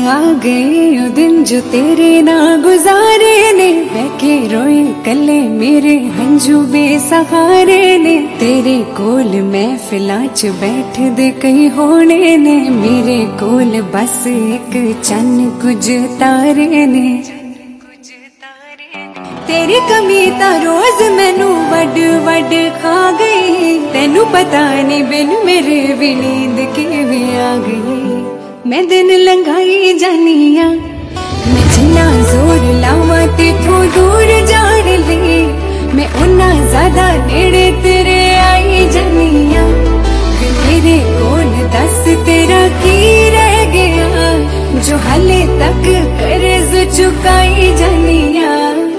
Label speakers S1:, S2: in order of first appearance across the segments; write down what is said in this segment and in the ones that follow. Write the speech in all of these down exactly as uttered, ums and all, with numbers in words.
S1: आ गए वो दिन जो तेरे ना गुजारे ने, बहके रोए कले मेरे हंजू बेसहारे ने। तेरे कोल महफिलां च बैठ दे कई होने ने, मेरे कोल बस एक चन्न कुछ तारे ने। तेरी कमी ता रोज मैनू वड वड खा गई, तेनू पता नहीं बिन मेरे भी नींद किवें आ गई। मैं दिन लंघाई जानिया, मैं जिन्ना जोर लावां तेथों दूर जान ले, मैं उन्ना ज्यादा नेड़े तेरे आई जानिया। मेरे कोल दस तेरा की रह गया, जो हाले तक कर्ज चुकाई जानिया।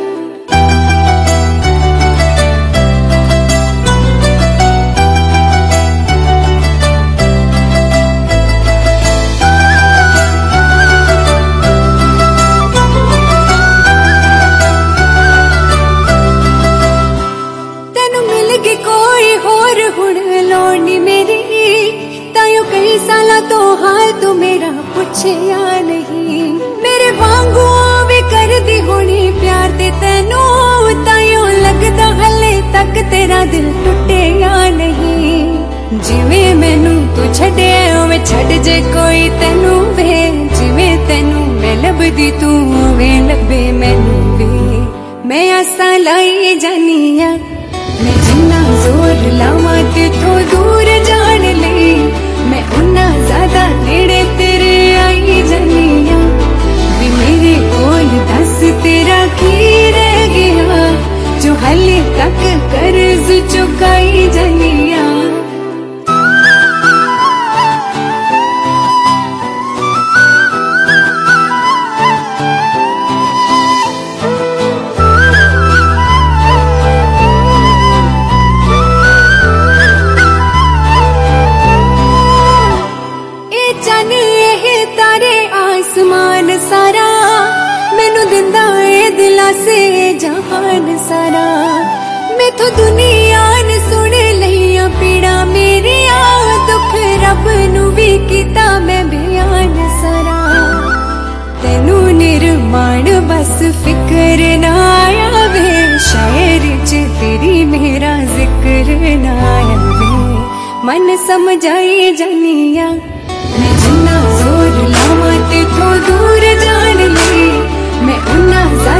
S1: तो हाल तू मेरा पूछे या नहीं, मेरे वांगू भी कर दी होनी प्यार ते तेनू, ताइयों लगदा हले तक तेरा दिल टुटे या नहीं। जिवें मैनू तू छड़े उवें छड़ जे कोई तेनू वे, जिवें तेनू मैं लभदी तू उवें लभे मैनू वे। मैं आसां लाई जानिया, मैं जिन्ना जोर लावां तेथों दूर जान ले, मैं उन्ना ज्यादा नेड़े तेरे आई जानिया। भी मेरे कोल दस तेरा की रह गया, जो हाले तक कर्ज चुकाई जानिया। आसमान सारा मैनू दिंदा ए दिला से जहान सारा, मैथों दुनिया ने सुन लिया पीड़ा मेरिया, दुख रब नू भी कीता मैं बयान सारा। तेनू निर्माण बस फिक्र ना आया वे, शायर च तेरी मेरा जिक्र ना आया वे। मन समझाई जानिया, मैं जिन्ना जोर लावां तेथों दूर जान ले, मैं उन्ना